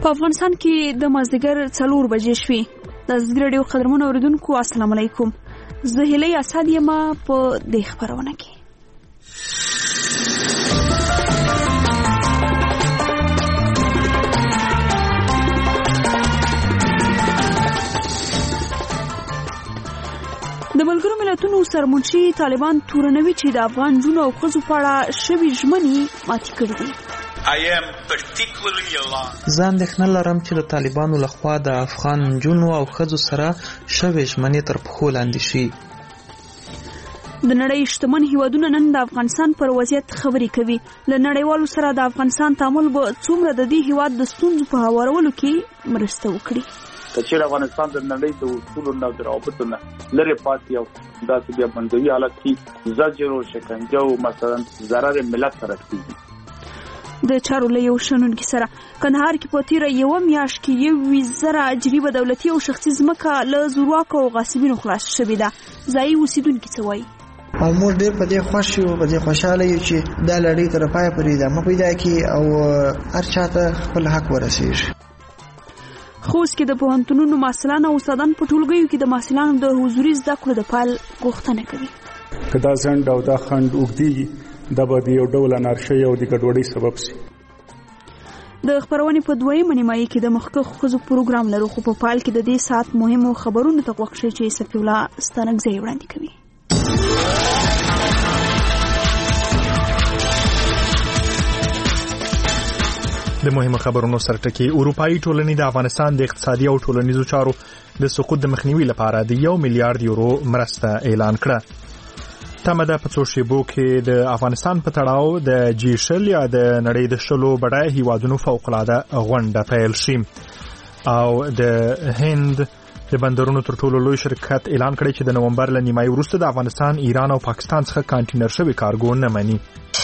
په افغانستان کې د مازدیګر 4 بجې شوې. د زګر ډیو قدرمن اوریدونکو السلام علیکم. زه هیله اسد یم په دې خبرونه کې. د ملګرو ملتونو سرمنشي طالبان تورنوي چې د افغان جنو او ښځو په اړه شوي ژمنې ماتې کړې دي. زه اندېښنه لرم چې د طالبانو لخوا د افغان جنو او ښځو سره شوي ژمنې تر پښو لاندې شي. د نړۍ شتمن هیوادونه نن د افغانستان پر وضعیت خبرې کوي. له نړیوالو سره د افغانستان تعامل به څومره د دې هیواد د ستونزو په هوارولو کې مرسته وکړي. چې افغانستان د نړۍ د اصولو او د روابطو نه لرې پاتې او داسې بیا بندوي حالت کې زجر او شکنجه او مثلا ضرر ملت سره کیږي. د چارو له یو شنونکي سره کندهار کې په تیره یوه میاشت کې 1,000 جریبه دولتي او شخصي ځمکه له زورواکو او غاصبینو خلاص شوې ده. ځایي اوسیدونکي څه وایي؟ موږ ډېر په دې خوښ یو، په دې خوشاله یو چې دا لړۍ تر پایه پورې ادامه پیدا کړي او هر چاته خپل حق ورسیږي. خوست کې د پوهنتونونو محصلان او استادان په ټولګیو کې د محصلانو د حضوري زده کړو د پیل غوښتنه کوي. که دا ځنډ او دا خنډ اوږدېږي دا به د یو ډول انارشۍ او د ګډوډۍ سبب شي. د خبرونې په دویمه نیمایي کې د مخکښو ښځو پروګرام لرو، خو په پیل کې د دې ساعت مهمو خبرونو ته غوږ شئ چې صفي الله ستانکزی وړاندې کوي. د مهمو خبرونو سرټکی اروپאי ټولنې د افغانستان د اقتصادي او ټولنیزو چارو د سقوط د مخنیوي لپاره د 1 میلیارډ یورو مرسته اعلان کړه. تمه ده په څو شیبو کې د افغانستان په تړاو د G20 یا د نړۍ د 10 بډای هیوادونو فوق‌العاده غونډه پیل شي. او د هند د بندرونو تر ټولو لوی شرکت اعلان کړی چې د نومبر له نیمایي وروسته د افغانستان، ایران او پاکستان څخه کانټینر شوی کارګو نه مني.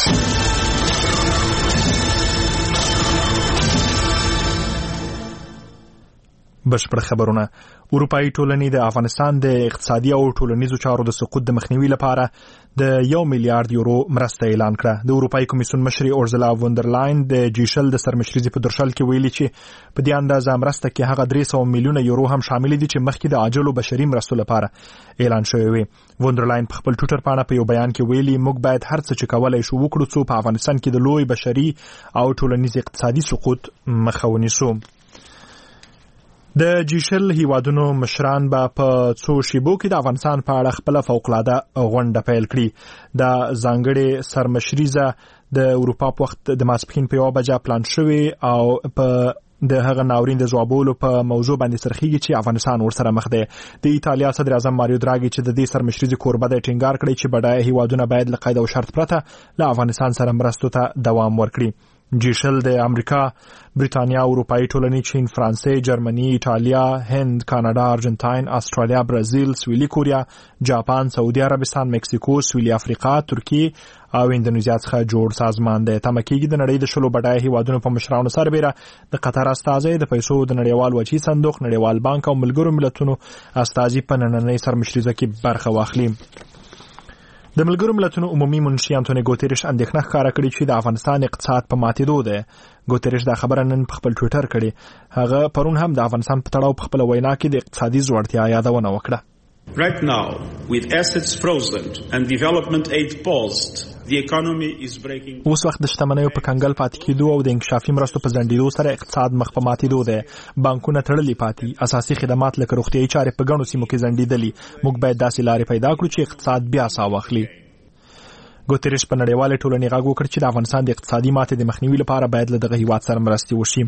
بشپړ خبرونه. اروپאי ټولنې د افغانستان د اقتصادي او ټولنیزو چارو د سقوط د مخنیوي لپاره د 1 میلیارډ یورو مرسته اعلان کړه. د اروپאי کمیسیون مشر اورزلا وندرلاین د G20 د سرمشري په درشل کې ویلي چې په دې اندازه مرسته کې هغه 300 میلیونه یورو هم شامل دي چې مخکې د عاجلو بشري مرستو لپاره اعلان شوی وي. وندرلاین په خپل ټویټر باندې په یو بیان کې ویلي موږ باید هر څه چې کولای شو وکړو څو په افغانستان کې د لوی بشري او ټولنیز اقتصادي سقوط مخه ونیسو. د G20 هیوادونو مشران به په څو شیبو کې د افغانستان په اړه خپل فوق‌العاده غونډه پیل کړي. د ځانګړي سرمشریزه د اروپا په وخت د ماسپښین په 1 بجه پلان شوی او په د هغه ناورین د ځوابولو په موضوع باندې سرخیږي چې افغانستان ورسره مخ دی. د ایتالیا صدر اعظم ماریو دراګي چې د دې سرمشریزه کوربه د ټینګار کړی چې بډای هیوادونه باید له قید او شرط پرته له افغانستان سره مرستو ته دوام ورکړي. G20 د امریکا، بریتانیا، اروپאי ټولنې، چین، فرانسې، جرمني، ایتالیا، هند، کاناډا، ارجنټاین، استرالیا، برازیل، سویلي کوریا، جاپان، سعودي عربستان، مکسیکو، سویلي افریقا، ترکیه او اندونیزیا څخه جوړ سازمان دی. تمه کېږي د نړۍ د 10 بډای هیوادونو په مشرانو سربېره د قطر استازي، د پیسو د نړیوال وچی صندوق، نړیوال بانک او ملګرو ملتونو استازي په نننۍ سرمشریزه کې برخه واخلي. د ملګرو ملتونو عمومي منشي انټونی ګوتریش اندېښنه ښکاره کړې چې د افغانستان اقتصاد په ماتېدو دی. ګوتریش دا خبره نن په خپل ټویټر کړې. هغه پرون هم د افغانستان په تړاو په خپل وینا کې د اقتصادي ځوړتیا یادونه وکړه. Right now, with assets frozen and development aid paused, the economy is breaking. اوس وخت د شتمنیو په کنګل پاتې کېدو او د انکشافي مرستو په ځنډېدو سره اقتصاد مخ په ماتېدو دی. بانکونه تړلي پاتې، اساسي خدمات لکه روغتیايي چارې په ګڼو سیمو کې ځنډېدلي. موږ باید داسې لارې پیدا کړو چې اقتصاد بیا ساه واخلي. ګوتریش په نړیواله ټولنې غږ وکړ چې د افغانستان د اقتصادي ماتې د مخنیوي لپاره باید له دغه هیواد سره مرستې وشي.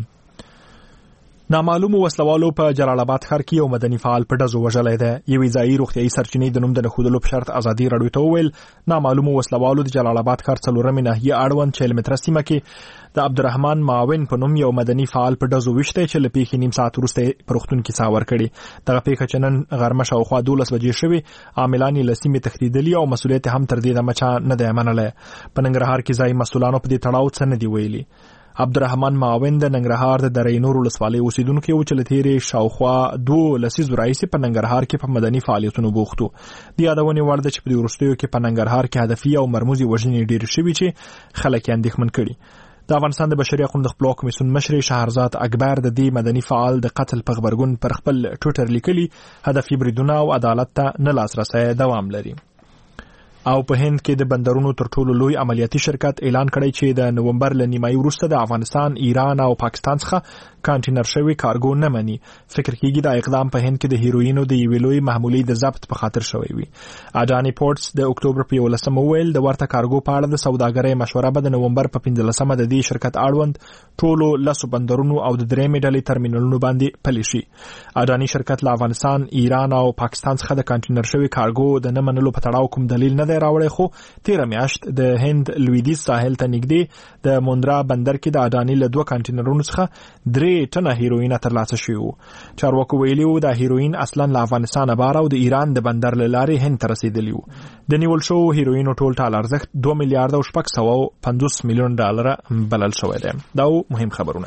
نامعلومو وسلوالو په جلال آباد ښار کې یو مدني فعال په ډزو وژلی دی. یوې ځایي روغتیايي سرچینې د نوم د نښودلو په شرط ازادي راډیو ته وویل نامعلومو وسلوالو د جلال آباد ښار 4مې ناحیې اړوند 40 متره سیمه کې د عبدالرحمن معاون په نوم یو مدني فعال په ډزو وشته چې له پیښې نیم ساعت وروسته په روغتون کې ساه ورکړې. دغه پیښه چې نن غرمه شاوخوا 12 بجې شوې، عاملان یې له سیمې تښتېدلي او مسؤلیت هم تر دې دمه چا نه دی منلی. په ننګرهار کې ځایي مسؤلانو په دې تړاو څه نه دي ویلي. عبدالرحمن معاون د ننګرهار د دره نور ولسوالۍ اوسیدونکی و چې له تېرې شاوخوا 2 لسیزو راهیسې په ننګرهار کې په مدني فعالیتونو بوخت و. د یادونې وړ ده چې په دې وروستیو کې په ننګرهار کې هدفي او مرموزي وژنې ډېرې شوي چې خلک یې اندېښمن کړي. د افغانستان د بشري حقوقو د خپلواک کمیسیون مشر شهرزاد اکبر د دې مدني فعال د قتل په خبرګون پر خپل ټویټر لیکلي هدف یې بریدونه او عدالت ته نه لاسرسی دوام لري. او په هند کې د بندرونو تر ټولو لوی عملیاتي شرکت اعلان کړی چې د نومبر ل نیمایي وروسته د افغانستان، ایران او پاکستان څخه کانټینر شوی کارګو نه مني. فکر کیږي دا اقدام په هند کې د هیروینو د یوې لوی محمولي د ضبط په خاطر شوی وي. اډانی پورټس د اکتوبر په 11 ویل د ورته کارګو په اړه د سوداګرۍ مشوره به د نومبر په 15 د دې شرکت اړوند ټولو لسو بندرونو او د درېمې ډلې ترمینالونو باندې پلي شي. اډانی شرکت له افغانستان، ایران او پاکستان څخه د کانټینر شوی کارګو د نه منلو په تړاو کوم دلیل نه دی راوړی، خو 13 میاشت د هند لویدیځ ساحل ته نږدې د موندرا بندر کې د اډانی له 2 کانټینرونو څخه 3 ټنه هیروین ترلاسه شوی وو. چارواکو ویلي وو د هیروین اصلا له افغانستان بار او د ایران د بندر له لارې هند ته رسیدلی وو. د نیول شو هیروین ټول ټال ارزښت 2 میلیارډ او 650 میلیون ډالر بلل شوی دی. دا مهم خبرونه.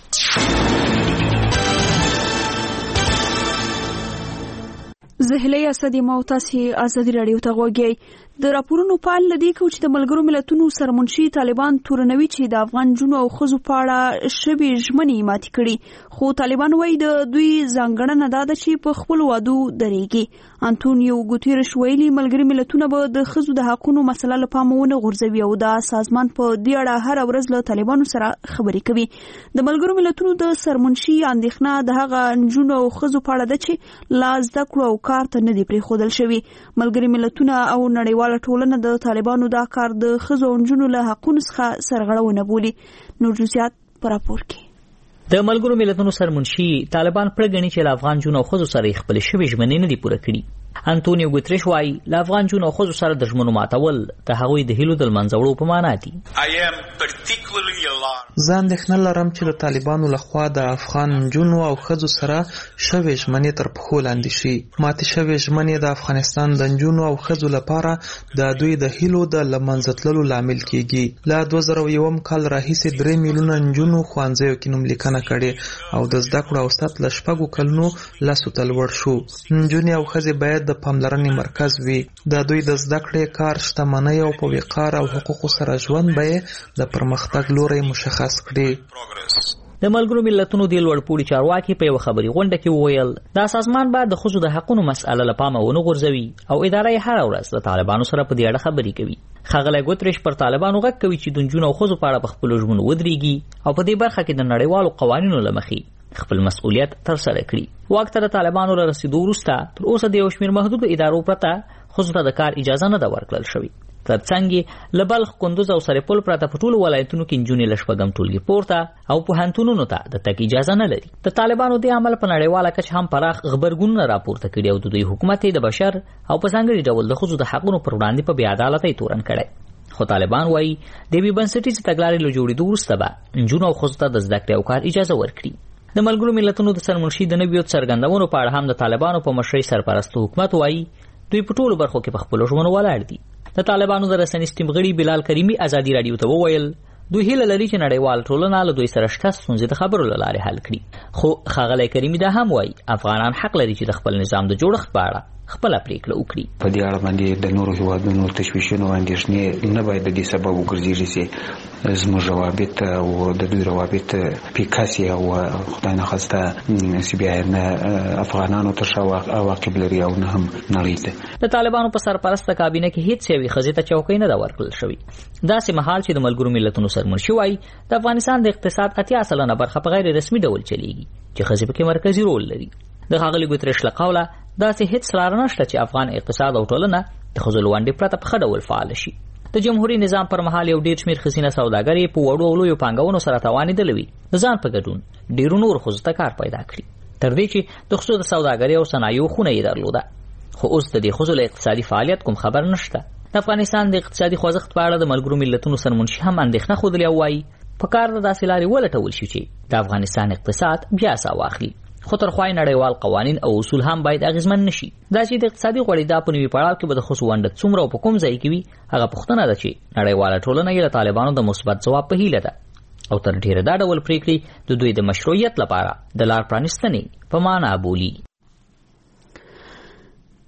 زهلي اسدي موتاسي ازادي رادیو ته غوږی. د راپورونو په اړه لدی کوم چې د ملګرو ملتونو سرمنشي طالبان تورنوي چې د افغان جنو او خزو په اړه شبي ژمنې ماتي کړي، خو طالبان وایي د دوی ځانګړنه دا ده چې په خپل وعدو درېږي. انټونیو ګوتيرش ویلي ملګري ملتونه به د خزو د حقوقو مسله له پامه ونه غورځوي او دا سازمان په دې اړه هر ورځ له طالبانو سره خبرې کوي. د ملګرو ملتونو د سرمنشي اندېښنه د هغه جنو او خزو په اړه ده چې لا زده کړو او کار ته نه دی پرېښودل شوی. ملګري ملتونه او نړیوال ټولنه د طالبانو دا کار د ښځو او نجونو له حقونو څخه سرغړونه بولي. نور جزئیات په راپور کې. د ملګرو ملتونو سرمنشي طالبان پرګني چې له افغان جنو او ښځو سره خپل شوی ژمنې نه دي پوره کړي. انټونیو ګوتریش وایي له افغان جنو او ښځو سره د ژمنو ماتول د هغوی د هیلو د لمنځه په معنا دي. زه اندېښنه لرم چې د طالبانو لخوا د افغان جنو او ښځو سره شوی ژمنې تر پښو لاندې شي. ماتې شوی ژمنې د افغانستان د جنو او ښځو لپاره د دوی د هیلو د لمنځه تللو لامل کیږي. له 2001 کال راهیسې 3 میلیونه نجونو ښوونځیو کې نوملیکنه کړې او د زده کړو اوسط له 4 کلونو لسو ته لوړ شو. نجونې او ښځې باید د پاملرنې مرکز وي. د دوی د زده کړې، کار، شتمنۍ او په وقار او حقوقو سره ژوند به د پرمختګ لوري مشخص کړي. د ملګرو ملتونو د لوړپوړي چارواکي په یو خبري غونډه کې وویل دا سازمان باید د خصوصي د حقوقو مسأله لپاره ونه غورځوي او اداره یې هر ورځ د طالبانو سره په دې اړه خبري کوي. ښاغلی ګوتریش پر طالبانو غږ کوي چې د نجونو او ښځو په اړه په خپلو ژمنو ودرېږي او په دې برخه کې د نړیوالو قوانینو له مخې خپل مسؤلیت ترسره کړي. واک ته د طالبانو له رسیدو وروسته تر اوسه د یو شمېر محدودو ادارو پرته ښځو ته د کار اجازه نه ده ورکړل شوې. ترڅنګ له بلخ، کندوز او سرپل پرته په ټولو ولایتونو کې نجونې له 4 ټولګي پورته او پوهنتونونو ته د تګ اجازه نه لري. د طالبانو د عمل په نړیواله کچه هم پراخ غبرګونونه راپورته کړي او د دوی حکومت د بشر او په ځانګړي ډول د ښځو د حقوقو پر وړاندې په بې عدالتۍ تورن کړي. خو طالبان وایي د یوې بنسټیزې تګلارې له جوړېدو وروسته به نجونو او ښځو ته د زده کړې او کار اجازه ورکړي. د ملګرو ملتونو د سرمنشي د نویو څرګندونو په اړه هم د طالبانو په مشرۍ سرپرست حکومت وایي دوی په ټولو برخو کې په خپلو ژمنو ولاړ دي. د طالبانو د رسنیز ټیم غړي بلال کریمي ازادي رادیو ته وویل دوی هیله لري چې نړیوال ټولنه له دوی سره شته ستونزې د خبرو له لارې حل کړي. خو ښاغلی کریمي دا هم وایي افغانان حق لري چې د خپل نظام د جوړښت په اړه خپل پریکړه وکړي. په دې اړه باندې د نورو هیوادونو تشویشونو او اندېښنې نه باید د دې سبب وګرځي چې زموږ روابط او د دوی روابط پیکاسي او خدای نخواسته سی بیا نه افغانانو ته ښه عواقب لري او نه هم نړۍ ته. د طالبانو په سرپرسته کابینه کې هیڅ یوې ښځې ته چوکۍ نه ده ورکړل شوې. داسې مهال چې د ملګرو ملتونو سرمنشي وایي د افغانستان د اقتصاد 80% برخه په غیر رسمي ډول چلیږي چې ښځې پکې مرکزي رول لري. د ښاغلي ګوتریش له قوله داسې هیڅ لار نشته چې افغان اقتصاد او ټولنه د ښځو له ونډې پرته په ښه ډول فعال شي. د جمهوریت نظام پر مهال یو ډېر شمېر ښځینه سوداګرې په وړو او لویو پانګونو سره توانېدلې وي د ځان په ګډون ډېرو نورو ښځو ته کار پیدا کړي، تر دې چې د ښځو د سوداګرۍ او صنایعو خونه یې درلوده. خو اوس د دې ښځو له اقتصادي فعالیت کوم خبر نشته. د افغانستان د اقتصادي خوځښت په اړه د ملګرو ملتونو سرمنشي هم اندېښنه ښودلې او وایي په کار د داسې لارې ولټول شي چې د افغانستان اقتصاد بیا ساه واخلي. خو ترخوای نړیوال قوانین او اصول هم باید اغیزمن نشي. دا چې د اقتصادي غوړېدا په نوي پړاو کې به د ښځو ونډه څومره او په کوم ځای کې وي هغه پوښتنه ده چې نړیواله ټولنه یې له طالبانو د مثبت ځواب په هیله ده او تر ډېره دا ډول پریکړې د دوی د مشروعیت لپاره د لار پرانیستنې په معنا بولي.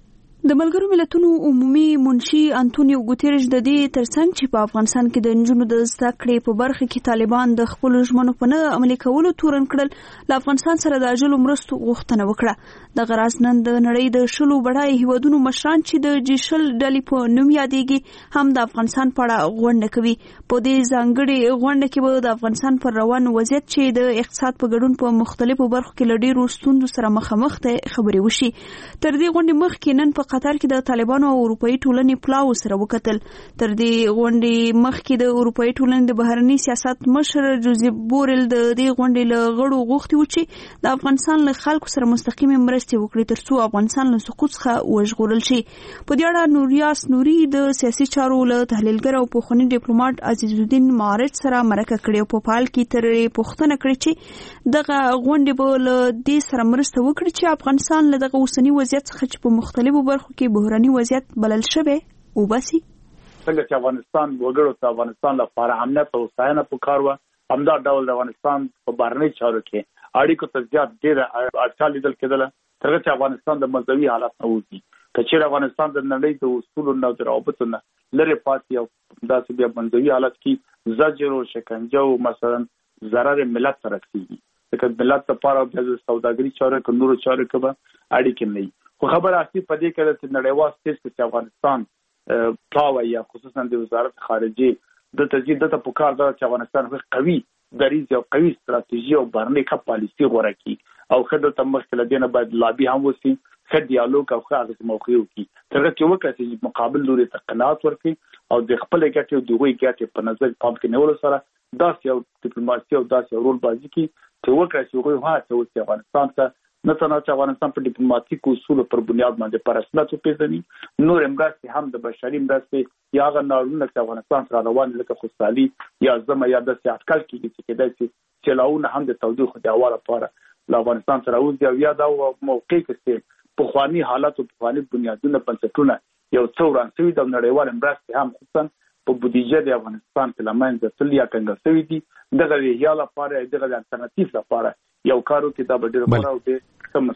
د ملګرو ملتونو عمومي منشي انټونیو ګوتریش د دې ترڅنګ چې په افغانستان کې د نجونو د زده کړې په برخه کې طالبان د خپل ژمنو په نه عملي کولو تورن کړل، له افغانستان سره د اجلو مرستو غوښتنه وکړه. د غراز نن د نړۍ د شلو بډای هیوادونو مشران چې د جیشل ډلې په نوم یادېږي هم د افغانستان په اړه غونډه کوي. په دې ځانګړي غونډه کې به د افغانستان پر روان وضعیت چې د اقتصاد په ګډون په مختلفو برخو کې له ډېرو ستونزو سره مخامخ دي خبرې وشي. تر دې غونډې مخکې نن په قطر کې د طالبانو او اروپאי ټولنې پلاو سره وکتل. تر دې غونډې مخکې د اروپאי ټولنې د بهرنی سیاست مشر جوزیف بورل د دې غونډې له غړو غوښتي و چې د افغانستان له خلکو سره مستقیمه مرستې وکړي ترڅو افغانستان له سقوط څخه وژغورل شي. په دې اړه نوریاس نوري د سیاسي چارو له تحلیلګر او پوښتنې ډیپلوماټ عزیز الدین معارج سره مرکه کړې او په پال کې تر پوښتنه کړې چې دغه غونډې به له دې سره مرسته وکړي چې افغانستان له دغه اوسنی وضعیت څخه چې په مختلفو برخو کې بحراني وضعیت بلل شوی وباسي. څنګه چې افغانستان وګړو ته افغانستان لپاره امنیت او ځایونه پکار و، همدا ډول د افغانستان په بهرنی چارو کې اړیکو ته زیات ډېره اړتیا لیدل کېدله. ترڅو چې افغانستان د ملتوي حالت نه وځي، کچېر افغانستان د نړۍ د اصولو نه د روابطو نه لرې پاتې او داسې بیا بندوي حالت کې زجر او شکنجه او مثلا ضرر ملت ته رسېږي. ځکه ملت لپاره د سوداګري چارو کې نورو چارو کې به اړیکې نه وي. خو خبره اصلي په دې کې چې نړیوال سټیج کې افغانستان پلاوی یا خصوصا د وزارت خارجه د تجدید د پکار د افغانستان قوي دریځ او قوي ستراتیژي او بهرنی ښه پالیسي غوړه کړي او خدای ته مخکې لدینه باید لابي هم وسی، ښه ډیالوګ او ښه اغېز موقع وکړي ترڅو چې وکړي چې مقابل لوري ته قناعت ورکړي او د خپل ګټې او د وی ګټې په نظر پام کې نیولو سره داسې یو ډیپلوماسي او داسې رول بازی کوي چې وکړي چې هغوی هڅه وکړي افغانستان ته نه تنها چې افغانستان په ډیپلوماټیکو اصولو پر بنیاد باندې په رسمیت وپېژني، نور مرستې هم د بشري مرستې یا هغه ناورینونه چې افغانستان څخه روان دي لکه خوشحالي یا زمه یا داسې اټکل کېږي چې کېدای شي سیلاوونه هم د تودوخې د هوا لپاره له افغانستان سره راوځي او یا دا موقع کې چې پخواني حالات او پخواني بنیادونه بنسټونه یو څو وران شوي د نړیوال مرستې هم خصوصا په بودیجه د افغانستان په لمنځه تل یا کنګل شوي دي. دغه یا لپاره دغه الټرناتیو لپاره یو کارو کې دا به ډېر غوړه او ډېر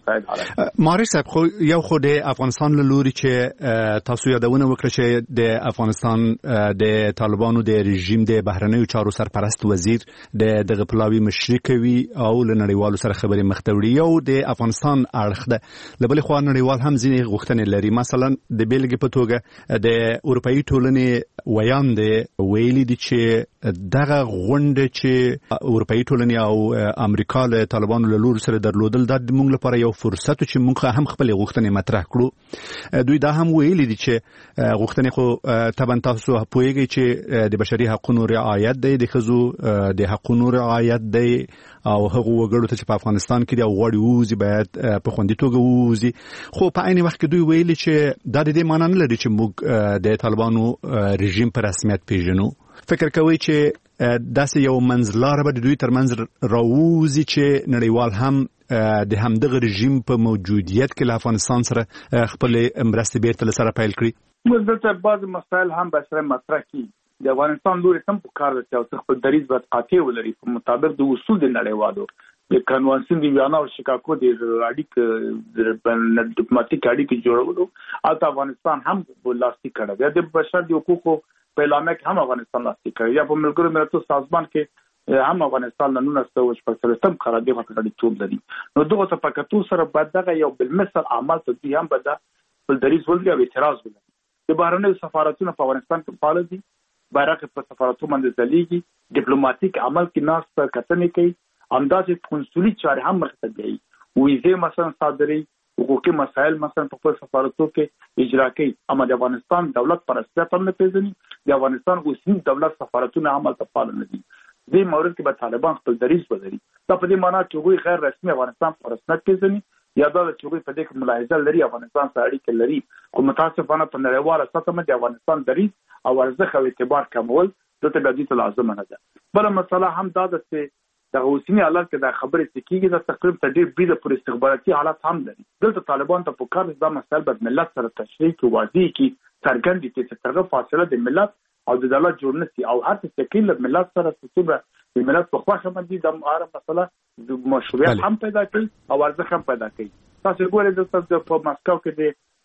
مارش صاحب خو یو خو د افغانستان له لوري چې تاسو یادونه وکړه چې د افغانستان د طالبانو د رژیم د بهرنیو چارو سرپرست وزیر دغه پلاوی مشري کوي او له نړیوالو سره خبرې مختوړي او د افغانستان اړخ ده له بل خوا نړیوال هم ځینې غوښتنې لري. مثلا د بیلګې په توګه د اروپאי ټولنې ویان دی ویلي دي چې دغه غونډه چې اروپאי ټولنې او امریکا له طالبانو له لوري سره درلودل د موږ لپاره یو فرصت چې موږ هم خپل غوښتنې مطرح کړو. دوی دا هم ویلي دي چې غوښتنې خو طبعا تاسو پوهیږئ چې د بشري حقوقو رعایت دی، د ښځو د حقوقو رعایت دی او هغه وګړو ته چې په افغانستان کې د غوړي ووزي باید په خوندي توګه ووزي. خو په عین وخت کې دوی ویلي چې دا د دې معنی نه لري چې موږ د طالبانو رژیم په رسمیت پیژنو. فکر کوي چې داسې یو منځلاره به د دوی ترمنځ راووزي چې نړیوال هم د همدغه رژیم په موجودیت کې له افغانستان سره خپل مرستې بیرته سره پیل کړي. موږ دلته بعض مسایل هم به سره مطرح کړي. د افغانستان لوري هم په کار ده چې خپل دریځ باید قاطع ولري په مطابق د اصول د نړیوالو د کنوانسیون دی ویانا او شیکاګو د اړیکې د ډیپلوماټیک اړیکې جوړولو او افغانستان هم لاسلیک کړی د بشري حقوقو په اعلامیه کې هم افغانستان لاسلیک کړی یا په ملګرو ملتونو سازمان کې هم افغانستان له 1940 قرارداد غوښتنې ټول لري. نو دغه ته پکاتو سره باید دغه یو بل مثال عمل ته دي هم بده بل دریځ ولري او اعتراض ولري. د بهرنیو سفارتونو په افغانستان کې فعال دي، بیرغ په سفارتونو باندې ځلیږي، ډیپلوماټیک عمل کې ناس پر کتنې کوي، همداسې کنسولي چارې هم مخته بیایي، ویزې مثلا صادري، حقوقي مسایل مثلا په خپل سفارتونو کې اجرا کوي. اما د افغانستان دولت پر رسمیت هم نه پیژني، د افغانستان اوسنی دولت سفارتونه عمل ته فعال نه دي. دې مورد کې به طالبان خپل دریځ ولري. دا په دې معنی چې هغوی غیر رسمي افغانستان په رسمیت پیژني یا دا چې هغوی په دې کې ملاحظه لري افغانستان سره اړیکې لري، خو متاسفانه په نړیواله سطح باندې افغانستان دریځ او ارزښت او اعتبار کمول دلته بیا دې ته لازمه نه ده. بله مسله هم دا ده چې د اوسنی حالت کې دا خبرې چې کېږي دا تقریبا ډېر بریده پر استخباراتي حالت هم لري. دلته طالبان ته په کار دا مسایل باید ملت سره تشریح کړي، واضح کړي، څرګند کړي چې هغه فاصله د ملت او د دولت جوړ نشي او هر څه کې له ملت سره څومره د ملت په خواخه باندې د هر مسله د مشروعیت هم پیدا کوي او ارزښت هم پیدا کوي. تاسو ګورئ د په مسکو کې د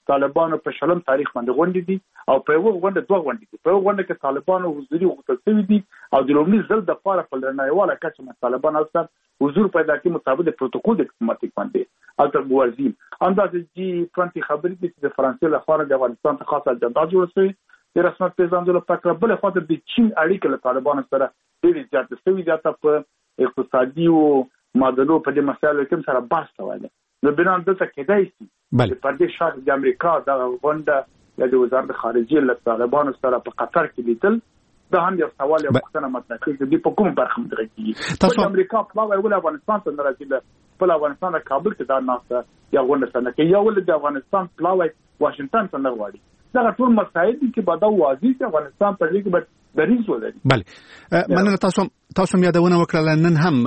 طالبانو په شلم تاریخ باندې غونډې دي او په یو غونډه دوه غونډې دي. په یو غونډه کې طالبانو حضوري غوښتل شوی دي او د لومړي ځل د لپاره په نړیواله کچه باندې طالبان اصلا حضور پیدا کړي مطابق د پروتوکول ډیپلوماټیک باندې البته موازی اندازې G20 خبرې دي چې د فرانسې لخوا د افغانستان ته خاصه اجنډا جوړه شوې د رسمیت پیژندلو لپاره. بل خو د چین اړیکې له طالبانو سره ډېرې زیاتې شوې دي په اقتصادي او معادلو په دې مسایلو کې سره بحث کوي. نو بنان دلته کېدای شي چې په دې شاته د امریکا د غونډه د وزارت خارجه له طالبانو سره په قطر کې لیدل دا هم یو سوال یو پوښتنه مطرح کړي چې په کوم برخه مدرک کیږي. تاسو امریکا په ول افغانستان ته راځي په افغانستان کابل کې دا ناسته یا غونډه څنګه کې یا ول د افغانستان پلاوی واشنگټن څخه غواړي. دا ټول مسایل دي چې باید واضح چې افغانستان په دې کې دریځ ولري. بله مننه. تاسو یادونه وکړه نن هم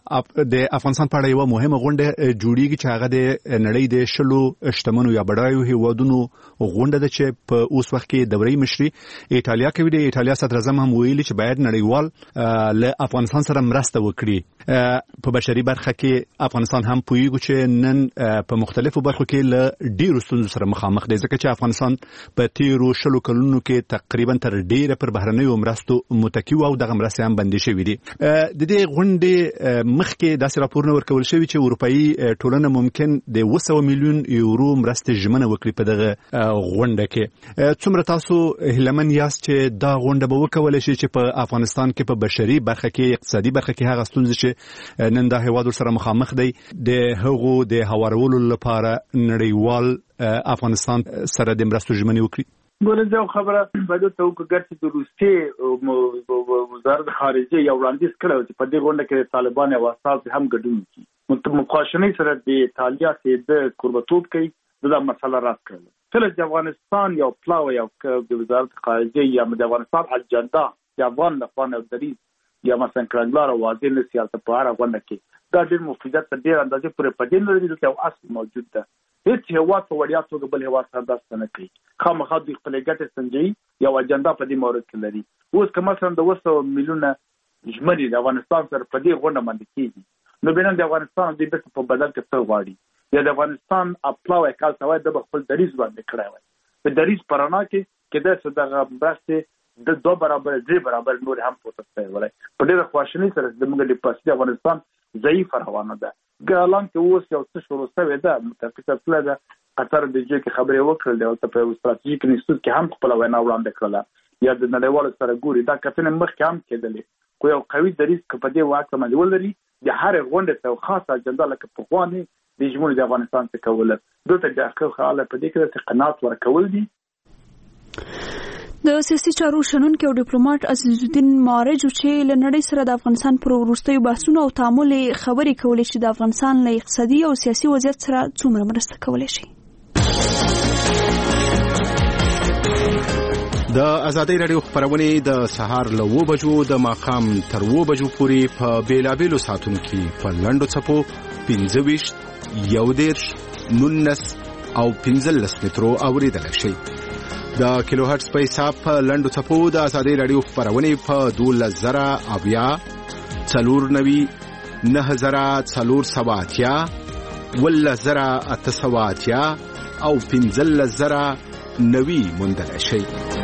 د افغانستان په اړه یو مهمه غونډه جوړیږي چې هغه د نړۍ د شلو شتمنو یا بډایو هیوادونو غونډه ده چې په اوس وخت کې دوري مشري ایتالیا کوي. د ایتالیا صدر اعظم هم ویلي چې باید نړیوال له افغانستان سره مرسته وکړي. په بشري برخه کې افغانستان هم پویږي چې نن په مختلفو برخو کې له ډیرو ستونزو سره مخامخ دی ځکه چې افغانستان په تیرو شلو کلونو کې تقریبا تر ډیره پر بهرنیو مرستو متکی او دغه مرستې هم بندي شوې دي. د دې غونډې مخکې داسې راپورونه ورکول شوي چې اروپאי ټولنه ممکن د 200 میلیون یورو مرستې ژمنه وکړي په دغه غونډه کې. څومره تاسو هیلمن یاست چې دا غونډه به وکولای شي چې په افغانستان کې په بشري برخه کې اقتصادي برخه کې هغه ستونزې چې نن دا هیواد سره مخامخ دی د هغو د هوارولو لپاره نړیوال افغانستان سره د مرستو ژمنه وکړي؟ ګورځو خبره باید ته وګورئ چې د روسي وزارت خارجه یو وړاندیز کړو چې په دې غونډه کې طالبان او اساس هم ګډون کوي. مقاشنې سره د ایتالیا سره د قربتوب کوي دا مسله راځي کړل. کله چې افغانستان یو پلاو یو د وزارت خارجه یا د افغانستان اجنډا د افغان لپاره درې یا مثلا کړنلار او واضح نه سیاست په اړه غونډه کې دا ډېر مفیدات ډېر اندازې پورې پدې نه لري چې اصل موجود ده. هیڅ هیواد په وړیا توګه بل هیواد سره داسې نه کوي. خامخا د خپل ګټې سنجي یو اجنډا په دې مورد کې لري. اوس که مثلا د 200 میلیونه ژمنې د افغانستان سره په دې غونډه باندې کېږي نو بینن د افغانستان د بیت په بدل کې څه غواړي یا د افغانستان اپلاو کال سوای د خپل دریز باندې کړای وي. په دریز پرانا کې کده څه د برسته د 2 برابر 3 برابر نور هم پوتسته ولای. په دې خواشنۍ سره د موږ د پاسې افغانستان ضعیف روانه ده. ګالان کې اوس یو څه شروع شوی ده متفقه کړل ده قطر د جې کې خبرې وکړل او په استراتیژیک انسټیټیوټ کې هم خپل وینا وړاندې کړل یا د نړیوال سره ګوري دا کتنه مخکې هم کېدلې. خو یو قوي دریځ کې په دې واقع باندې ولري د هر غونډه ته خاصه اجنډا لکه په خواني د جمهور د افغانستان څخه کول دلته د اخر خاله په دې کې د قناعت ورکول دي. د سیاسي چارو شنونکي او ډیپلوماټ عزیز الدین مارج چې له نړۍ سره د افغانستان پر وروستیو بحثونو او تعامل خبرې کولې چې د افغانستان له اقتصادي او سیاسي وضعیت سره څومره مرسته کولای شي. د ازادۍ رادیو خبرونه د سهار له 9 بجو د ماښام تر 9 بجو پورې په بیلابېلو ساعتونو کې په لنډو څپو 25 11 19 او 15 مترو اوریدل شي. د کیلو هرتز په حساب په لنډو څپو د ازادۍ رادیو خبرونه په 12000 اویا 490 9480 11880 او 15090 موندل شي.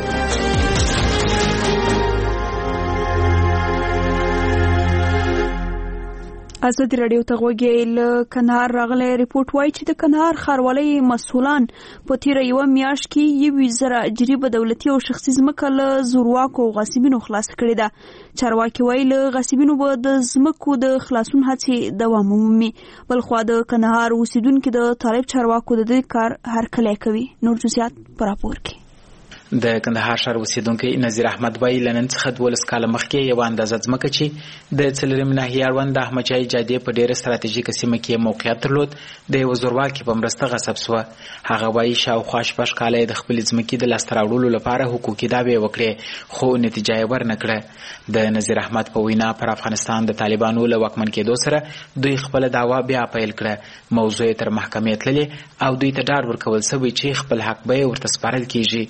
ازادي رادیو ته غوږی له کندهار راغلی ریپورت وایي چې د کندهار ښاروالۍ مسؤلان په تیره یوه میاشت کې 1,000 جریبه دولتي او شخصي ځمکه له زورواکو او غاصبینو خلاص کړې ده. چارواکي وایي له غاصبینو به د ځمکو د خلاصون هڅې دوام ومومي. بلخوا د کندهار اوسیدونکي د طالب چارواکو د دې کار هرکلی کوي. نور جزئیات په راپور کې. د کندهار ښار اوسیدونکی نذیر احمد وایي لنن څخه 12 کاله مخکې یو اندازه ځمکه چې د څلورم ناحیه اړوند د احمدشاهي جادې په ډېره ستراتیژیکه سیمه کې موقعیت درلود د یو زورواکي په مرسته غصب شوه. هغه وایي شاوخوا 6 کاله د خپلې ځمکې د لاسته راوړلو لپاره حقوقي دعوې وکړې خو نتیجه یې ورنه کړه. د نذیر احمد په وینا پر افغانستان د طالبانو له واکمن کېدو سره دوی خپل دعوا بیا پیل کړه. موضوع تر محکمې تللې او دوی ته ډاډ ورکول شوی چې خپل حق به ورته سپارل کیږي.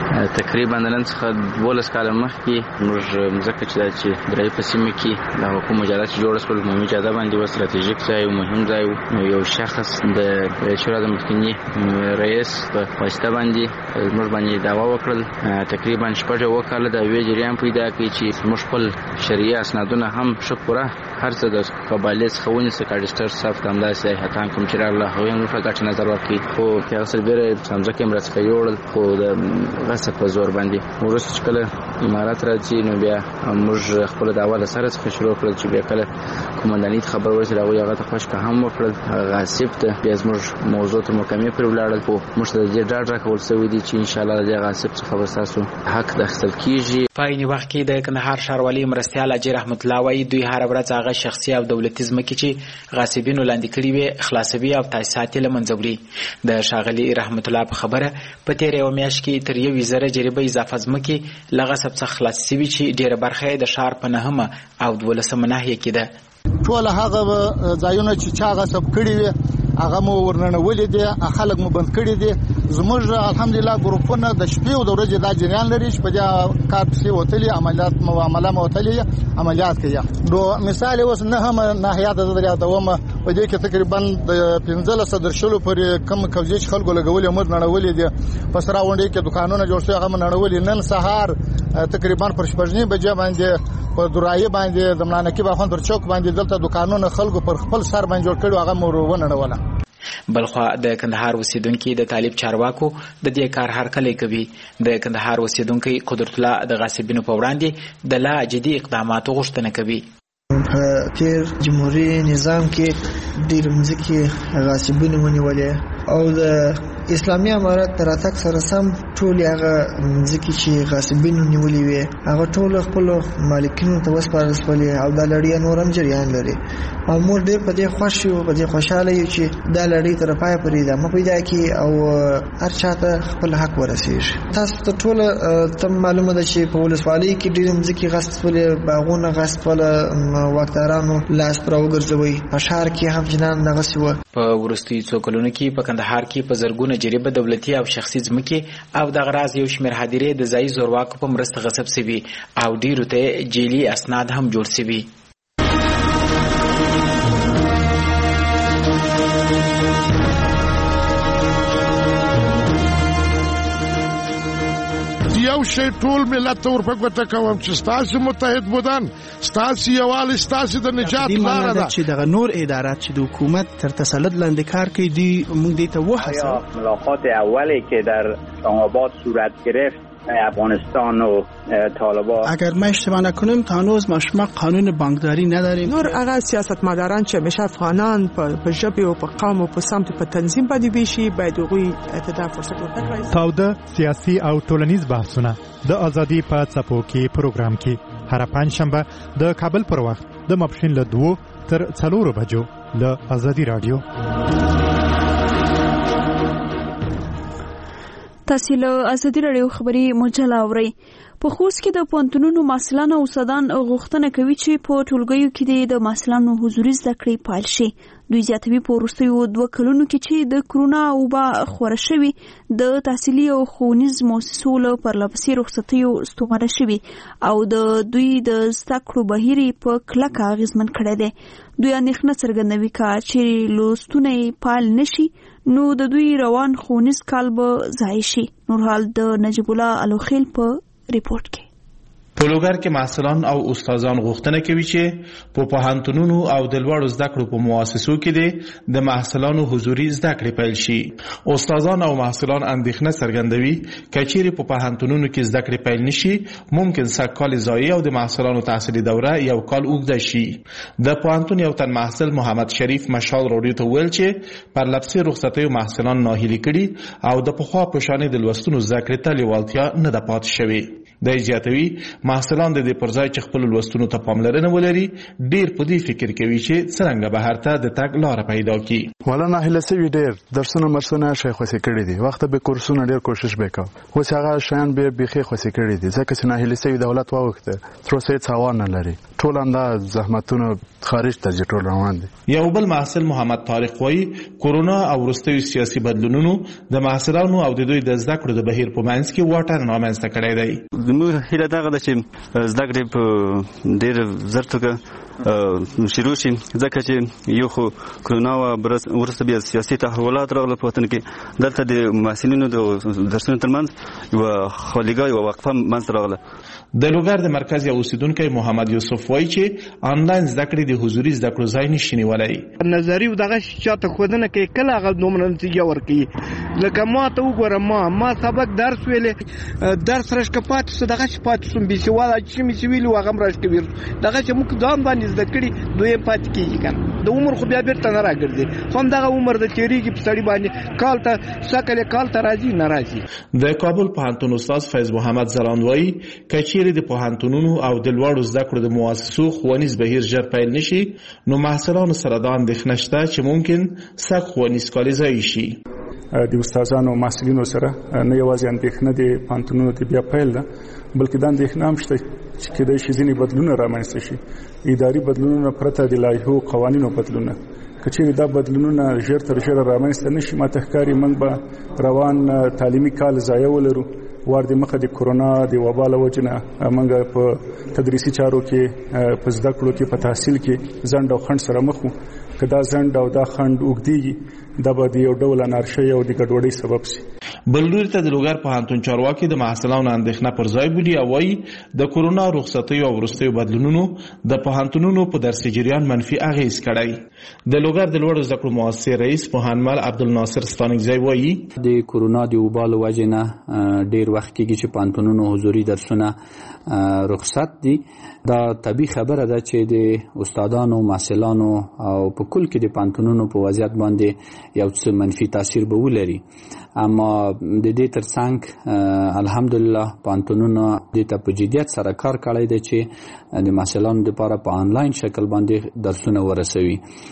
تقریبا نن څخه 12 کال مخکې موږ مځکه چې درې په سیمه کې د حکومت مجلات جوړ شول مهمه جاده باندې و ستراتیژیک ځای او مهم ځای یو شخص د شورا د مخکنی رئیس په واسطه باندې موږ باندې دعوا وکړل تقریبا شپږ وکاله د وی جریان پیدا کړی چې موږ خپل شرعي اسنادونه هم شکره هر څه د قبایل څخه سکاډستر صاحب ته همداسې هتان کوم چې الله هغوی هم په ګټه نظر ورکړي خو پیغسل بیره څنګه کې مرسته یوړل خو د غصب په زور باندې ورسته چې کله امارات راځي نو بیا موږ خپل دعوا د سره څخه شروع کړل چې بیا کله کومندانیت خبر ورسره هغوی هغه ته خوشکه هم وکړل غاصب ته بیا زموږ موضوع ته محکمې پرې ولاړل خو موږ ته د ډاډ راکول شوی دی چې انشاءالله د غاصب څخه به ستاسو حق د اخیستل کیږي. په عین وخت کې د کندهار ښاروالي مرستیال اجي رحمت الله وایي دوی هر ورځ هغه شخصي او دولتي ځمکې چې غاصبینو لاندې کړي وي خلاصوي او تاسیسات یې له منځه وړي. د ښاغلي رحمت الله په خبره په تېره یوه میاشت کې تر 1,000 جریبه اضافه ځمکې له غصب څخه خلاص شوي چې ډېره برخه یې د ښار په 9مه او 12مه ناحیه کې ده. ټول هغه ځایونه چې چا غصب کړي وي هغه مو ورننولې دي خلک مو بند کړي دي. زموږ الحمدلله ګروپونه د شپې او د ورځې دا جریان لري چې په دې کار پسې وتلي عملیات معامله وتلي عملیات کوي. نو مثال اوس 9مه ناحیه د دریا دومه په دې کې تقریبا د 15 درشلو پر کم کوزي چې خلکو لګولې مر نړولې دي په سره وندې کې دکانونه جوړ شوي هغه نړولې. نن سهار تقریبا پر 8 بجې باندې په درایه باندې د ملانکی باخون پر چوک باندې دلته دکانونه خلکو پر خپل سر باندې جوړ کړي هغه مور ونړوله. بلخوا د کندهار اوسیدونکو د طالب چارواکو د دې کار هرکلی کوي. د کندهار اوسیدونکو قدرت الله د غاصبینو په وړاندې د لا جدي اقداماتو غوښتنه کوي. په تیر جمهوریت نظام کې ډېر مځکې غاصبینو ونیولې او د اسلامي امارات تر اتک سره سم ټول هغه ځکه چې غاصبینو نیولې وي هغه ټول خپل مالکینو ته وسپارل شول او دا لړۍ نورم جریان لري. مامور ډېر په دې خوشي او په دې خوشاله یو چې دا لړۍ تر پای پورې دا مو پیدا کی او هر چاته خپل حق ورسیږي. تاسو ته ټول تم معلومه ده چې په ولسوالۍ کې ډېر ځکه غاصب باغونه غاصب واکدارانو لاس پر وګرځوي. په ښار کې هم جنان نغسي و. په ورستي څو کلونو کې په کندهار کې په زرګونه جریبه دولتي او شخصي ځمکې او د غراض یو شمېر هدیرې د ځایي زورواکو په مرسته غصب شوي او ډیرو ته جیلي اسناد هم جوړ شوي. یو شی ټول ملت ته ورپګوته کوم چې ستاسو متحد بودن ستاسو یووالی ستاسو د نجات لاره ده چې دغه نور ادارات چې د حکومت تر تسلط لاندې کار کوي دی موږ دې ته وحسه. ملاقات اولی که در آباد صورت گرفت افغانستان و طالبان اگر ما اشتباه نکنیم تا هنوز ما قانون بانکداری نداریم. نور هغه سیاستمداران چې همیشه افغانان په ژبه او په قوم او په سمت په تنظیم باندې ویشي باید هغوی ته فرصت ورکړي. تاوده سیاسي او ټولنیز بحثونه د ازادي په څپو کې پروګرام کې هر پنځشنبه د کابل پر وخت د ماپښین له 2 تر 4 بجو له ازادي رادیو. تاسو له ازادي رادیو خبري مجله اورئ. په خوست کې د پوهنتونونو محصلان او استادان غوښتنه کوي چې په ټولګیو کې د محصلانو حضوري زده کړې پیل شي. دوی زیاتوي په وروستیو 2 کلونو کې چې د کرونا وبا خوره شوي د تحصیلي او ښوونیز مؤسسو له پرلهپسې رخصتیو ستومانه شوي او د دوی د زده کړو بهیر په کلکه اغېزمن کړی دی. دوی اندېښنه څرګندوي چې لوستونه پیل نشي نو د دوی روان ښوونیز کال به ضایع شي. نورحال د نجیب الله الوخیل په ریپورت کې. په لوګر کې محصلان او استادان غوښتنه کوي چې په پوهنتونونو او د لوړو زده کړو په مؤسسو کې د محصلانو حضوري زده کړې پیل شي. استادان او محصلان اندېښنه څرګندوي چې په پوهنتونونو کې زده کړې پیل نشي ممکن سږکال ضایع او د محصلانو تحصیلي دوره یو کال اوږده شي. د پوهنتون یو تن محصل محمد شریف مشال رادیو ته ویل چې پرلهپسې رخصتیو محصلان ناهیلي کړي او د پخوا په شان د لوستلو زده کړې ته لیوالتیا نه ده پاتې شوې. د زیاتوي محصلان د دې پرځای چې خپل لوستونو ته پاملرنه ولري ډیر په دې فکر کوي چې څنګه بهر ته د تګ لار پیدا کړي. ولا نه هله سوي ډیر درسونه مرسونه شیخ وسې کړی دي وخت به کورسونه ډیر کوشش وکاو اوس هغه شان به بيخي خوسې کړی دي ځکه چې نه هله سوي دولت واوخته تر څه څوان نه لري ټول انداز زحمتونه خارج ته ټول روان دي. یو بل محصل محمد طارق وایي کورونا او وروستیو سیاسي بدلونونو د محصلانو او د دوی د زده کړو د بهیر په منځ کې واټن رامنځته کړی دی. زموږ هیله دغه ده چې زده کړې په ډېر زر توګه شروع شي ځکه چې یو خو کرونا وروسته بیا سیاسي تحولات راغله په وطن کې دلته د محصلینو د درسونو ترمنځ یوه خالیګاه یوه وقفه منځته راغله. د لوګر د مرکز یو اوسیدونکی محمد یوسف وایي چې آنلاین زده کړې د حضوري زده کړو ځای نشي نیولی. نظري دغه چاته ښودنه کوي کله هغه دومره نتیجه ورکوي لکه ما ته وګوره ما سبق درس ویلې درس راشکه پاتې سو دغسې پاتې سوم بېسواده چې مې چې ویلي وو هغه هم راشکه ویل دغسې موږ ځان باندې زده کړي دویم پاتې کېږي که نه د عمر خو بیا بېرته نه راګرځي خو همدغه عمر د تېرېږي په سړي باندې کال ته سکل یې کال ته راځي نه راځي. د کابل پوهنتون استاد فیض محمد ځلاند وایي که چیرې د پوهنتونونو او د لوړو زده کړو د مؤسسو ښوونیز بهیر ژر پیل نشي نو محصلانو سره دا اندېښنه شته چې ممکن سږ ښوونیز کال ضایع شي. د استادانو او محصلینو سره نه یوازې اندېښنه د پوهنتونونو ته بیا پیل ده بلکې دا اندېښنه هم شته چې کېدای شي ځینې بدلونونه رامنځته شي اداري بدلونونه پرته د لایحو قوانینو بدلونونه که چیرې دا بدلونونه ژر تر ژره رامنځته نه شي ماته ښکاري موږ به روان تعلیمي کال ضایع ولرو. وار د مخه د کورونا د وبا له وجې نه موږ په تدریسي چارو کې په زده کړو کې په تحصیل کې ځنډ او خنډ سره مخ وو که دا ځنډ او دا خنډ اوږدېږي دا به د یو ډول انارشۍ او د ګډوډۍ سبب شي. بل لوري ته د لوګر پوهنتون چارواکي د محصلانو اندېښنه پر ځای بولي او وایي د کورونا رخصتیو او وروستیو بدلونونو د پوهنتونونو په درسي جریان منفي اغېز کړی. د لوګر د لوړو زده کړو مؤسسې رئیس پوهنمل عبدالناصر ستانکزی وایي د کورونا د وبا له وجې نه ډېر وخت کېږي چې پوهنتونونو حضوري درسونه رخصت دي. دا طبیعي خبره ده چې د استادانو محصلانو او په کل کې د پوهنتونونو په وضعیت باندې یو څه منفي تاثیر به ولري اما د دې ترڅنګ الحمدلله پوهنتونونو دې ته په جدیت سره کار کړی دی چې د محصلانو لپاره په آنلاین شکل باندې درسونه ورسوي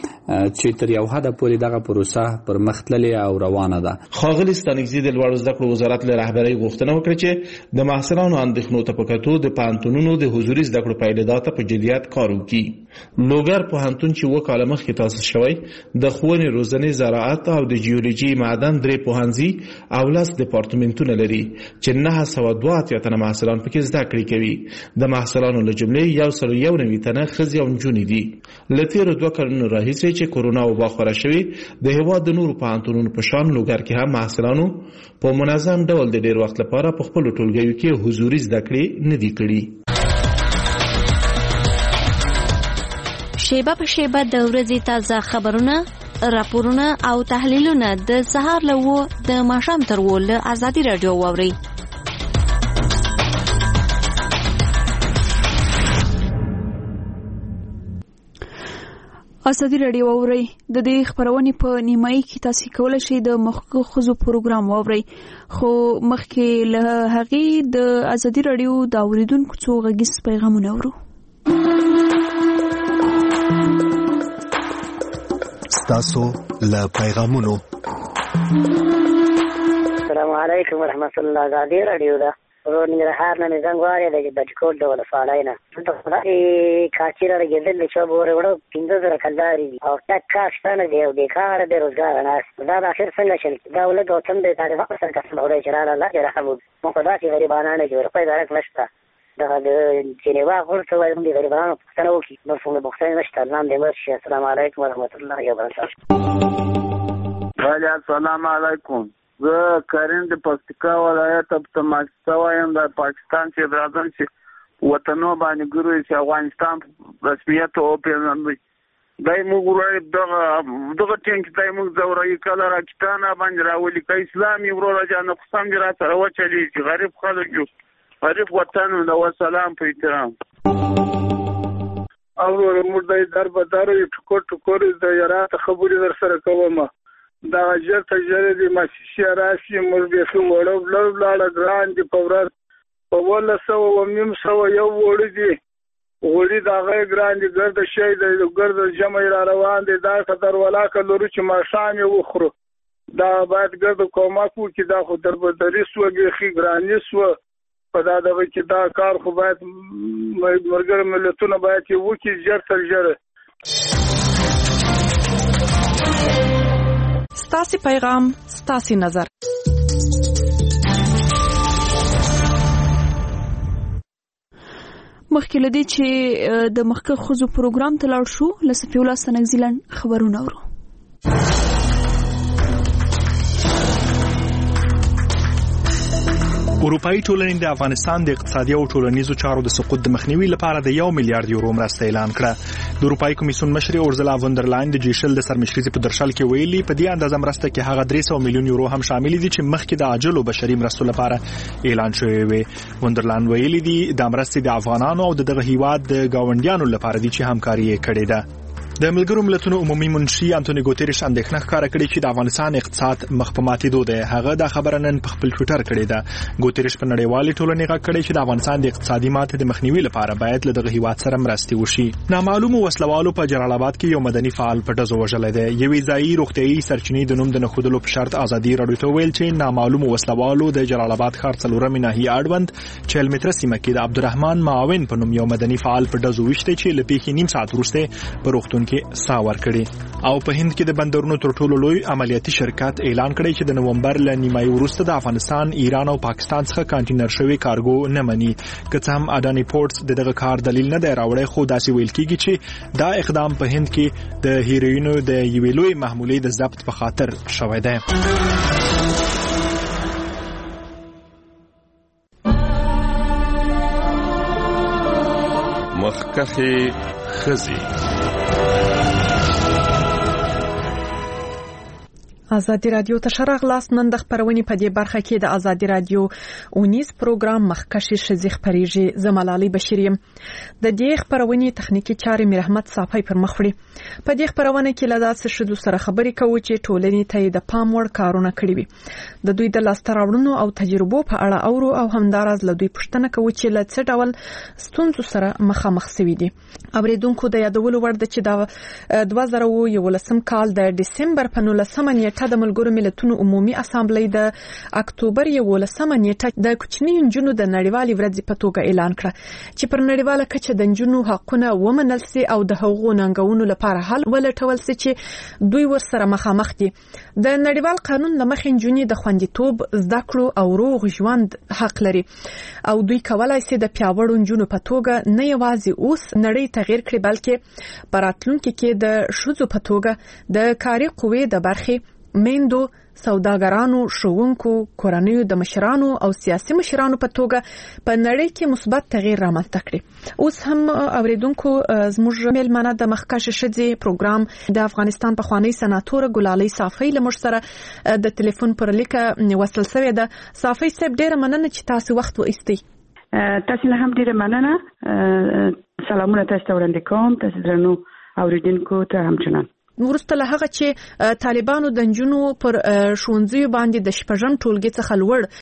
چې تر یو حده پورې دغه پروسه پر مخ تللې او روانه ده. ښاغلي ستانکزي د لوړو زده کړو وزارت له رهبرۍ غوښتنه وکړه چې د محصلانو اندېښنو ته په کتو د پوهنتونونو د حضوري زده کړو پیلېدا ته په جدیت کار وکړي. لوګر پوهنتون چې 7 کاله مخکې تاسیس شوی د ښوونې روزنې زراعت او د جیولوژي معدن 3 پوهنځي او 10 ډپارټمنټونه لري چې 902 تنه محصلان پکې زده کړې کوي. د محصلانو له جملې 191 تنه ښځې او نجونې دي. له تېرو 2 کلونو راهیسې چې کورونا وبا خوره شوې د هېواد د نورو پوهنتونونو په شان لوګر کې هم محصلانو په منظم ډول د ډېر وخت لپاره په خپلو ټولګیو کې حضوري زده کړې نه دي کړي. شیبه په شیبه د ورځې تازه خبرونه راپورونه او تحلیلونه د سهار له 9 د ماښام تر 10 له ازادي راډیو واورئ. ازادي راډیو واورئ. د دې خبرونې په نیمایي کې تاسو کولی شئ د مخکې ښځو پروګرام واورئ خو مخکې له هغې د ازادي راډیو د اوریدونکو څو غږیز پیغامونه اورو. ستاسو له پیغامونو. السلام علیکم ورحمت الله. ازادي راډیو ده ورور ننګرهار نه زنګ وارې د بچکوټ د ولسوالۍ نه دلته خدای کاچي راګېدل چې به وروړو 15,000 کلداري او ټک کاشتانه دی او بیکاره بېروزګاره ناست دا د اخر څنګه شل دا ولد او تم د تاریخ په سر کسب وړي چې را الله دې رحم مو خدا چې غریبانه نه جوړ په درک نشته دا د جنیوا غوړ څو د غریبانو پښتنه وکي نو څنګه بوختنه نشته نام دې مرشي. السلام علیکم ورحمت الله وبرکاته. وعلیکم السلام علیکم. زه کریم د پکتیکا ولایت په تماشا وایم د پاکستان چې راځم چې وطنو باندې ګوري چې افغانستان رسمیت او پیژندل دای موږ ورای دغه ټینګ دای موږ زورای کله راکټانه باندې راولي که اسلامي ورور جان قسم دې را سره وچلی چې غریب خلک یو غریب وطن نو سلام په احترام او موږ د دربدار ټکو ټکو د یارات خبرې در سره کوم دا جرته جره دي ماشي راشي موږ به څو وړو لاړه ګران دي په ورځ په 1900 یو وړي دي وړي دا غي ګران دي ګرد شي د ګرد جمع را روان دي دا خطر ولاکه لوري چې ما شام وخرو دا باید ګرد کوماکو چې دا خو دربدري سوګي خي ګراني سو په دا د کې دا کار خو باید مرګر ملتونه باید وکي جر تر جره. ستاسي پیغام ستاسي نظر. مخکې لدی چې د مخکې خزو پروګرام ته لاړ شو لسفي الله سنګزیلند خبرونه ورو. اروپאי ټولنې د افغانستان د اقتصادي او ټولنیزو چارو د سقوط د مخنیوي لپاره د 1 میلیارډ یورو مرسته اعلان کړه. د اروپאי کمیسیون مشر اورزلا وندرلاین د جیشل د سرمشري په درشل کې ویلي په دې اندازه مرسته کې هغه 300 میلیون یورو هم شامل دي چې مخکې د عاجل او بشري مرستو لپاره اعلان شوی وي. وندرلاین ویلي دي د مرستې د افغانانو او دغه هیواد د گاونډیانو لپاره دي چې همکاري کړې ده. د ملګرو ملتونو عمومي منشي انټونی ګوتریش اندېښنه ښکاره کړې چې د افغانستان اقتصاد مخ په ماتېدو دی. هغه دا خبره نن په خپل ټوئیټر کړې ده. ګوتریش په نړیوالې ټولنې غږ کړی چې د افغانستان د اقتصادي ماتې د مخنیوي لپاره باید له دغه هیواد سره مرستې وشي. نامعلومو وسلوالو په جلال آباد کې یو مدني فعال په ډزو وژلی دی. یوې ځایي روغتیايي سرچینې د نوم د نښودلو په شرط ازادي راډیو ته ویل چې نامعلومو وسلوالو د جلال آباد ښار 4مې ناحیې اړوند 40 متره سیمه کې د عبدالرحمن معاون په نوم یو مدني فعال په ډزو وشته چې له پیښې نیم ساعت وروسته په روغتون کې ساور او په هند کې د بندرونو تر ټولو لوی عملیاتي شرکت اعلان کړی چې د نومبر ل نیمایي وروسته د افغانستان، ایران او پاکستان څخه کانټینر شوی کارګو نه مني. که څه هم اډانی پورټس دغه کار دلیل نه دی راوړی، خو داسې ویل کیږي چې دا اقدام په هند کې د هیروینو د یوې لوی محمولې د ضبط په خاطر شوی دی. مخکخي خزي ازادي رادیو ته شرغ لاس نن د خبرونې په دې برخه کې د ازادي رادیو اونیز پروګرام مخکشي شزي خبريږي زملالي بشریم. د دې خبرونې تخنیکی چارې مرحمت صافي پر مخ وړي. په دې خبرونه کې له داسې شذو سره خبرې کوي چې ټولنې ته د پام وړ کارونه کړی وي. د دوی د لاستراوړنو او تجربو په اړه اورو او همدارز له دوی پوښتنه کوي چې له څه ډول ستونزو سره مخامخ شوي دي. اوریدونکو د یادولو وړ ده چې د 2011 کال د دسمبر په 19 نیټه د ملګرو ملتونو عمومي اسامبلې د اکتوبر 11 نیټه د کوچني نجونو د نړیوالې ورځې په توګه اعلان کړه چې پر نړیواله کچه د نجونو حقونه ومنل سي او د حقوقو ننګونو لپاره حل ولټول سي چې دوی ورسره مخامخ دي. د نړیوال قانون لمخې نجونې د خوندیتوب، زده کړو او روغ ژوند حق لري او دوی کولای سي د پیاوړو نجونو په توګه نه یوازې اوس نړۍ تغیر کړي بلکې په راتلونکي کې د ښځو په توګه د کاري قوې د برخې میندو، سوداګرانو، ښوونکو، کورنیو د مشرانو او سیاسي مشرانو په توګه په نړۍ کې مثبت تغیر رامنځته کړي. اوس هم اوریدونکو زموږ مېلمانه د مخکښ شذي پروګرام د افغانستان پخوانی سناتور ګلالۍ صافي له موږ سره د ټلیفون پر لیکه وصل شوې ده. صافي صاحب ډېره مننه چې تاسو وخت وایستئ. تاسو له هم ډېره مننه. سلامونه تاسو ته وړاندې کوم. تاسو درنو اوریدونکو ته همچنان ورسته له هغه چې طالبانو د نجونو پر ښوونځیو باندې د شپږم ټولګي څخه لوړ